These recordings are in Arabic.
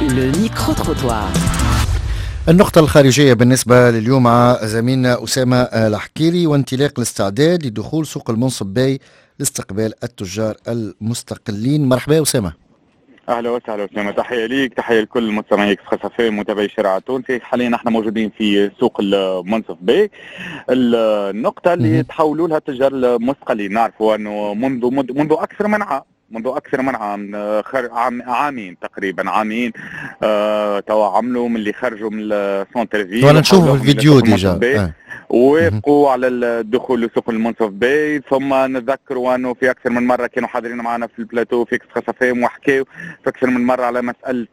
Le micro-trottoir. النقطة الخارجية بالنسبة لليوم مع زميلنا أسامة الحكيري وانطلاق الاستعداد لدخول سوق المنصب باي لاستقبال التجار المستقلين. مرحبا أسامة. اهلا وسهلا اسامه، تحيه ليك، تحيه لكل مستمعي اكسبريس اف ام متابعي شارع تونسي. حاليا احنا موجودين في سوق المنصف باي، النقطه اللي تحولوا لها التجار المستقلين. نعرفوا انه منذ اكثر من عام، عامين تقريبا، عامين توا عملوا من اللي خرجوا من السونتر فيل وانا نشوفوا في الفيديو ديجا ووافقوا على الدخول لسوق المنصف باي. ثم نذكروا انه في اكثر من مره كانوا حاضرين معنا في البلاتو في اكسبريس اف ام وحكاوا في اكثر من مره على مساله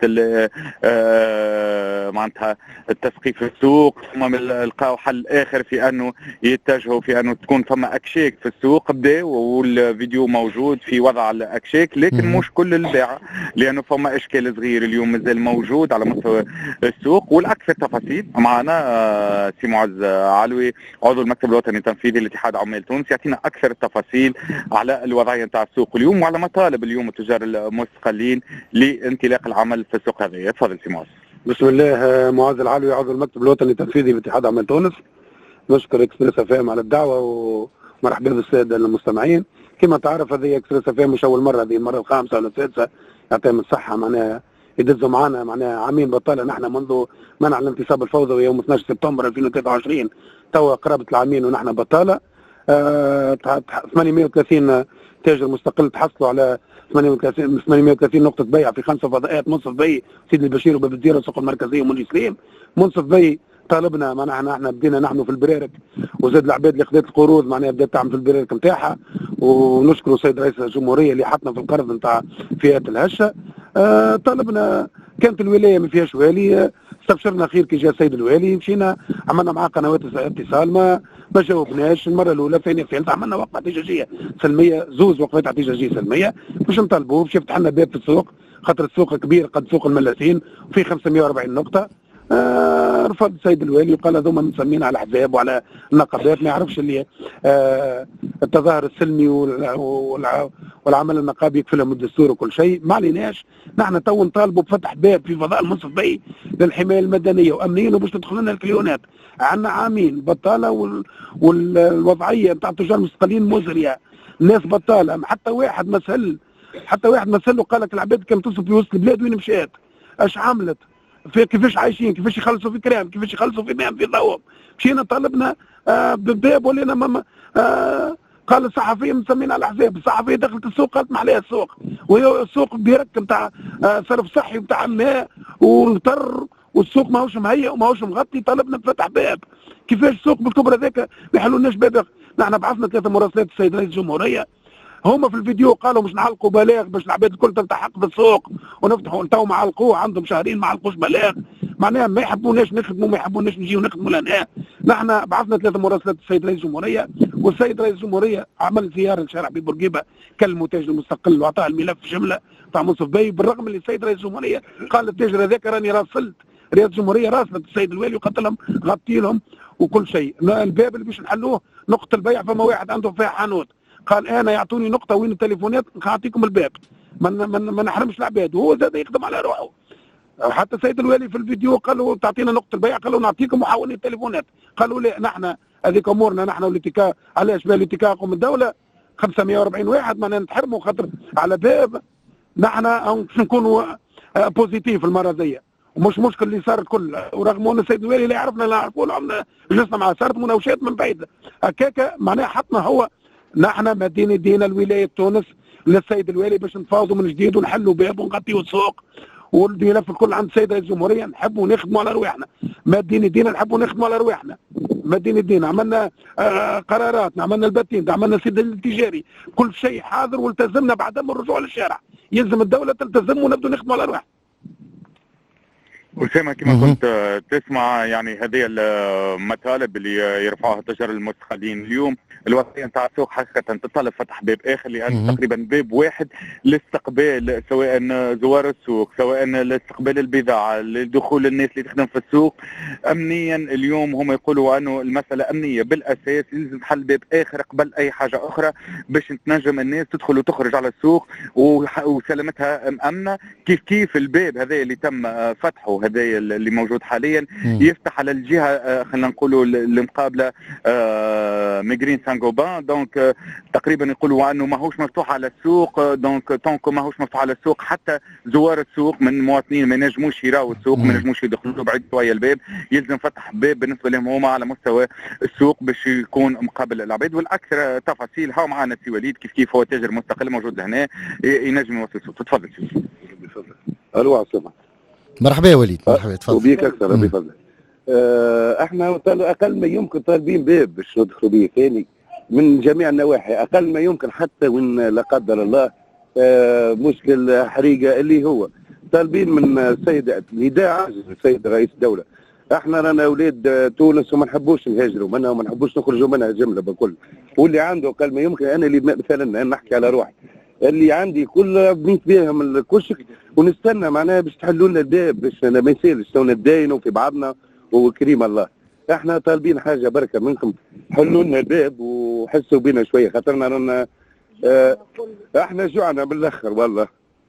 معناتها التسقيف في السوق. ثم لقاو حل اخر في انه يتجهوا في انه تكون فما اكشيك في السوق. بداوا والفيديو موجود في وضع الاكشيك، لكن مش كل البيع، لانه فما اشكال صغير اليوم مازال موجود على مستوى السوق. والاكثر تفاصيل معنا سي معز علوي عضو المكتب الوطني التنفيذي لاتحاد عمال تونس، يعطينا اكثر التفاصيل على الوضعيه نتاع السوق اليوم وعلى مطالب اليوم التجار المستقلين لانطلاق العمل في السوق هذه. تفضل سي معز. بسم الله. معاذ العلوي عضو المكتب الوطني التنفيذي لاتحاد عمال تونس. نشكر اكسبريس اف ام على الدعوه ومرحبا بالساده المستمعين. كما تعرف هذه اكسبريس اف ام مش اول مره، هذه المره الخامسه ولا السادسه. يعطيهم الصحه، معناها يدزوا معنا معناها عامين بطاله نحن منذ منع الانتصاب الفوضوي يوم 12 سبتمبر 2023 توا قرابه العامين ونحن بطاله. 830 تاجر مستقل تحصلوا على 830 نقطة بيع في 5 فضاءات: منصف بي، سيدي البشير، وباب الديرة، السوق المركزية، ومولي سليم. منصف بي طالبنا معناها احنا بدينا نحن في البرارك، وزاد العباد اللي خذت القروض معناها بدات تعمل في البرارك نتاعها، ونشكروا السيد رئيس الجمهورية اللي حطنا في القرض نتاع فئات الهشة. طالبنا كانت الولاية ما فيهاش والي، استبشرنا خير كي جاء السيد الوالي، مشينا عملنا معاه قنوات اتصال ما جاوبناش. المره الاولى ثانيه الثالثه عملنا وقفه احتجاجيه سلميه، زوز وقفات احتجاجيه سلميه باش نطالبوا باش يفتح لنا باب في السوق، خاطر السوق كبير قد سوق الملاسين وفي 540 نقطه. رفض السيد الوالي وقال هذوما مسمين على الاحزاب وعلى النقابات، ما يعرفش اللي التظاهر السلمي والعمل النقابي يكفلهم الدستور وكل شيء. ما عليناش، نحن تو نطالبوا بفتح باب في فضاء المنصف بي للحمايه المدنيه وامنيا وباش تدخل لنا الكليونات. عندنا عامين بطاله والوضعيه نتاع التجار المستقلين مزريه، الناس بطاله، حتى واحد مسل وقال لك العباد كانت تصل في وسط البلاد وين مشات، اش عملت، في كيفاش عايشين، كيفاش يخلصوا في كرام، كيفاش يخلصوا في ماء في ضوء. مشينا طالبنا بالباب ولينا قال الصحفيه مسمين على الحساب. الصحفيه دخلت السوق قالت ما عليها السوق، وهي السوق بيرك نتاع صرف صحي نتاع ماء ومطر، والسوق ماهوش مهيئ وماهوش مغطي. طالبنا بفتح باب. كيفاش السوق بالكبر هذاك ما يحلولناش باب؟ نحن بعثنا 3 مراسلات السيد رئيس الجمهوريه، هما في الفيديو قالوا مش نعلقوا بلاغ باش العباد الكل تلتحق بالسوق ونفتحوا. تو معلقوه، عندهم شهرين ما علقوش بلاغ، معناها ما يحبوناش نخدموا، ما يحبوناش نجيو نخدموا لهنا. نحن بعثنا 3 مراسلات السيد رئيس الجمهوريه، والسيد رئيس الجمهوريه عمل زياره لشارع بورقيبه، كلموا تاجر المستقل واعطاه الملف جمله تاع منصف بي، بالرغم اللي السيد رئيس الجمهوريه قال التاجر هذاك راني راسلت رئاسه الجمهوريه، راسلت السيد الوالي وقلت لهم غطي لهم وكل شيء. الباب اللي باش نحلوه نقطه البيع، فما واحد عنده فيها حانوت قال انا يعطوني نقطه وين التليفونات نعطيكم الباب، ما نحرمش العباد، وهو زاد يخدم على روحه. حتى السيد الوالي في الفيديو قالوا تعطينا نقطه البيع، قالوا نعطيكم محاولين التليفونات، قالوا لا نحن هذيك امورنا نحن والاتكاء. علاش بها الاتكاء قوم الدوله 540 واحد ما نتحرموا خاطر على باب. نحن باش نكونوا بوزيتيف المره ذي، ومش مشكل اللي صار الكل، ورغم ان السيد الوالي لا يعرفنا لا نعرفوه، عملنا جلسنا معاه، صارت مناوشات من بعيد هكاكا، معناها حطنا هو نحن مادين يدينا الولايه تونس للسيد الوالي باش نفاوضوا من جديد ونحلوا باب ونغطيوا السوق والملف الكل عند السيد رئيس الجمهوريه. نحبوا نخدموا على رواحنا، مادين يدينا نحبوا نخدموا على رواحنا، مادين يدينا. عملنا قرارات، عملنا الباتين، عملنا السد التجاري، كل شيء حاضر، والتزمنا بعدم الرجوع للشارع. يلزم الدوله تلتزم ونبدو نخدموا على رواحنا. أسامة، كما كنت تسمع يعني هذه المطالب اللي يرفعوها التجار المستقلين اليوم الوضعيه نتاع السوق حقيقه تتطلب فتح باب اخر، لان تقريبا باب واحد لاستقبال سواء زوار السوق، سواء لاستقبال البضاعه، لدخول الناس اللي تخدم في السوق. امنيا اليوم هم يقولوا انه المساله امنيه بالاساس، لازم تحل باب اخر قبل اي حاجه اخرى باش تنجم الناس تدخل وتخرج على السوق وسلامتها مأمنه. كيف الباب هذا اللي تم فتحه هذا اللي موجود حاليا يفتح على الجهه خلينا نقولوا المقابله ميغرين سانغوبان. دونك تقريبا يقولوا انه ماهوش مفتوح على السوق، دونك طونكو ماهوش مفتوح على السوق، حتى زوار السوق من المواطنين ما ينجموش يراو السوق، ما ينجموش يدخلوا بعيد شويه الباب، يلزم فتح باب بالنسبه لهم هما على مستوى السوق باش يكون مقابل العباد. والاكثر تفاصيل ها معنا سي وليد كيف هو تاجر مستقل موجود لهنا ينجم يوصل الصوت. تفضل سي. الو عاصمه. مرحبا يا وليد. مرحبا تفضل. وبيك اكثر بفضل. احنا اقل ما يمكن طالبين باب باش ندخلوا به ثاني من جميع النواحي، اقل ما يمكن حتى وين لا قدر الله مشكل حريقه اللي هو طالبين من السيد نداء عاجل السيد رئيس الدوله. احنا رانا اولاد تونس وما نحبوش نهاجروا منها وما نحبوش نخرجوا منها جمله بكل، واللي عنده اقل ما يمكن، انا اللي مثلا أنا نحكي على روحي اللي عندي كل بنيت بهم الكشك ونستنى معناها باش تحلوا لنا الباب باش انا ما يصيرش تونا نداينوا في بعضنا وكريم الله. احنا طالبين حاجه بركه منكم، حلوا لنا الباب وحسوا بينا شويه خاطرنا رانا احنا جوعنا بالاخر والله.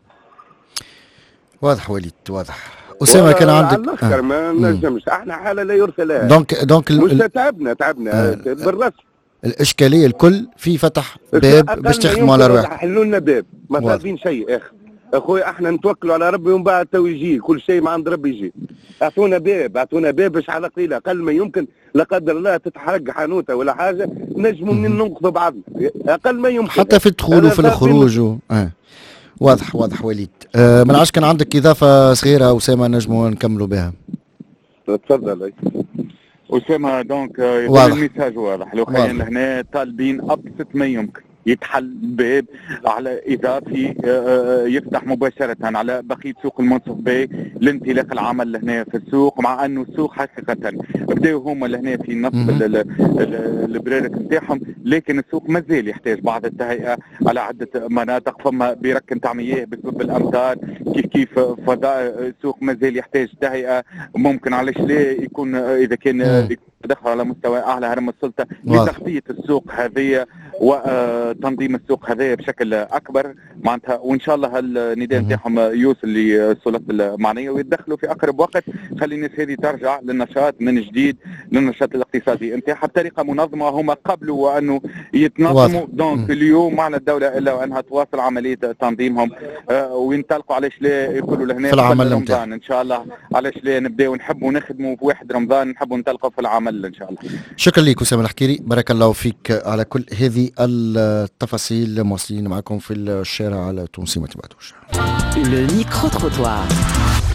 واضح وليد واضح. أسامة كان عندك على الاخر ما نجمش، احنا حاله لا يرثى لها. دونك مش تعبنا بالرسم. الاشكاليه الكل في فتح باب باش تخدموا على رواحكم. حلوا لنا باب، ما طالبين شيء اخويا، احنا نتوكلوا على ربي ومن بعد تو يجي كل شيء ما عند ربي يجي. اعطونا باب باش على قليله اقل ما يمكن لا قدر الله تتحرق حانوته ولا حاجه نجموا منين ننقذوا بعضنا اقل ما يمكن، حتى في الدخول وفي الخروج واضح وليد. من عاش كان عندك اضافه صغيره اسامه نجموا نكملوا بها. تفضل. أسامة دونك يقول الميساج واضح، لو خلينا لهنا طالبين أبسط ما يمكن يتحل باب على إضافي يفتح مباشرة على بقية سوق المنصف باي لانطلاق العمل لهنا في السوق، مع أنه السوق حقيقة بداوا هما لهنا في نصب البرارك نتاعهم، لكن السوق مازال يحتاج بعض التهيئة على عدة مناطق. فما برك نتاع مياه بسبب الأمطار، كيف فضاء السوق مازال يحتاج تهيئة. ممكن علاش لا يكون إذا كان تدخل على مستوى أعلى هرم السلطة لتغطية السوق هذه وتنظيم السوق هذا بشكل أكبر معناتها، وإن شاء الله النداء نتاعهم يوصل للسلطات المعنية ويتدخلوا في أقرب وقت، خلي الناس هذه ترجع للنشاط من جديد، للنشاط الاقتصادي نتاعها بطريقة منظمة. هما قبلوا وأنه يتنظموا، دونك اليوم على الدولة إلا وأنها تواصل عملية تنظيمهم وينطلقوا علاش لا يقولوا لهنا في العمل رمضان إن شاء الله، علاش لا نبداو نحبوا نخدموا في 1 رمضان، نحبوا ننطلقوا في العمل إن شاء الله. شكرا لك أسامة الحكيري، بارك الله فيك على كل هذه التفاصيل. مواصلين معكم في الشارع على تونسي ما تبعدوش. Le micro-trottoir.